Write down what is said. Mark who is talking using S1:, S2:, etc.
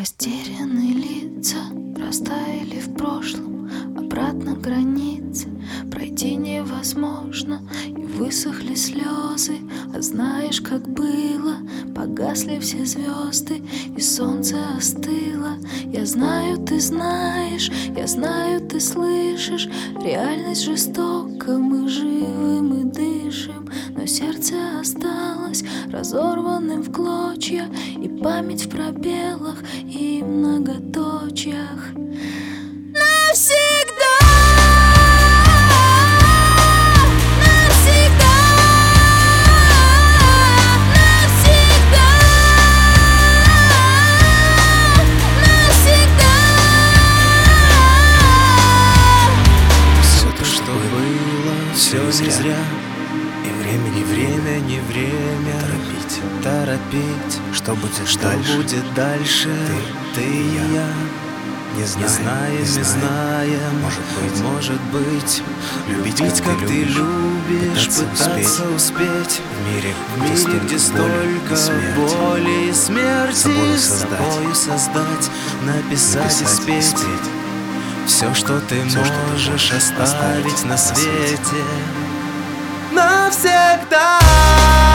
S1: Растерянные лица растаяли в прошлом, обратно границы пройти невозможно. И высохли слезы, а знаешь, как было. Погасли все звезды, и солнце остыло. Я знаю, ты знаешь, я знаю, ты слышишь. Реальность жестока, мы живы, мы дышим. Но сердце осталось разорванным в клочья, и память в пробелах и многоточиях. Навсегда, навсегда, навсегда, навсегда.
S2: Все то, что было, все не зря. И время, не время торопить. Что будет дальше, ты и я. Не знаем, может быть, любить, как ты любишь, пытаться успеть в мире, где столько боли и смерти, собою создать, написать и спеть все, что ты можешь оставить на свете навсегда.